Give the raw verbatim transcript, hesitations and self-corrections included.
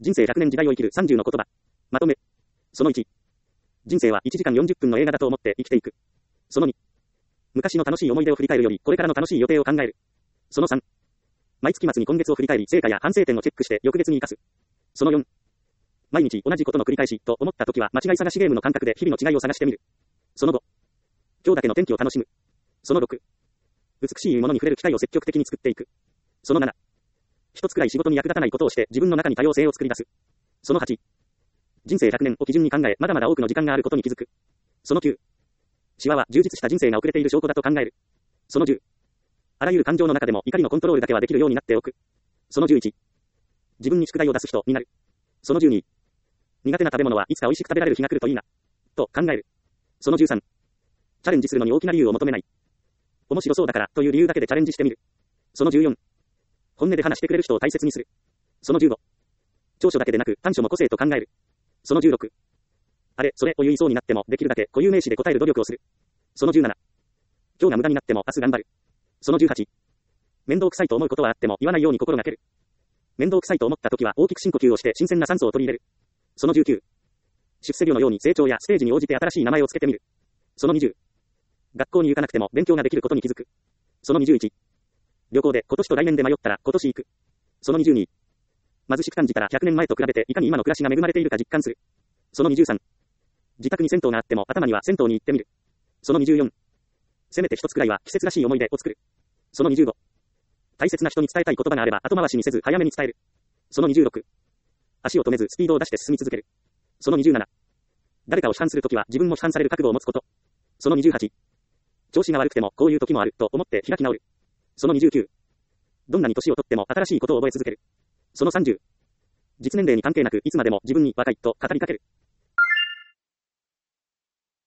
人生ひゃくねん時代を生きるさんじゅうの言葉。まとめ。そのいち。人生はいちじかんよんじゅっぷんの映画だと思って生きていく。そのに。昔の楽しい思い出を振り返るより、これからの楽しい予定を考える。そのさん。毎月末に今月を振り返り、成果や反省点をチェックして翌月に生かす。そのよん。毎日同じことの繰り返しと思った時は間違い探しゲームの感覚で日々の違いを探してみる。そのご。今日だけの天気を楽しむ。そのろく。美しいものに触れる機会を積極的に作っていく。そのなな。一つくらい仕事に役立たないことをして自分の中に多様性を作り出す。そのはち。人生ひゃくねんを基準に考え、まだまだ多くの時間があることに気づく。そのきゅう。シワは充実した人生が遅れている証拠だと考える。そのじゅう。あらゆる感情の中でも怒りのコントロールだけはできるようになっておく。そのじゅういち。自分に宿題を出す人になる。そのじゅうに。苦手な食べ物はいつか美味しく食べられる日が来るといいな。と考える。そのじゅうさん。チャレンジするのに大きな理由を求めない。面白そうだからという理由だけでチャレンジしてみる。そのじゅうよん。本音で話してくれる人を大切にする。そのじゅうご。長所だけでなく短所も個性と考える。そのじゅうろく。あれ、それを言いそうになってもできるだけ固有名詞で答える努力をする。そのじゅうなな。今日が無駄になっても明日頑張る。そのじゅうはち。面倒くさいと思うことはあっても言わないように心がける。面倒くさいと思った時は大きく深呼吸をして新鮮な酸素を取り入れる。そのじゅうきゅう。出世量のように成長やステージに応じて新しい名前をつけてみる。そのにじゅう。学校に行かなくても勉強ができることに気づく。そのにじゅういち。旅行で今年と来年で迷ったら今年行く。そのにじゅうに。貧しく感じたらひゃくねんまえと比べていかに今の暮らしが恵まれているか実感する。そのにじゅうさん。自宅に銭湯があっても頭には銭湯に行ってみる。そのにじゅうよん。せめて一つくらいは季節らしい思い出を作る。そのにじゅうご。大切な人に伝えたい言葉があれば後回しにせず早めに伝える。そのにじゅうろく。足を止めずスピードを出して進み続ける。そのにじゅうなな。誰かを批判するときは自分も批判される覚悟を持つこと。そのにじゅうはち。調子が悪くてもこういう時もあると思って開き直る。そのにじゅうきゅう。どんなに年をとっても新しいことを覚え続ける。そのさんじゅう。実年齢に関係なくいつまでも自分に若いと語りかける。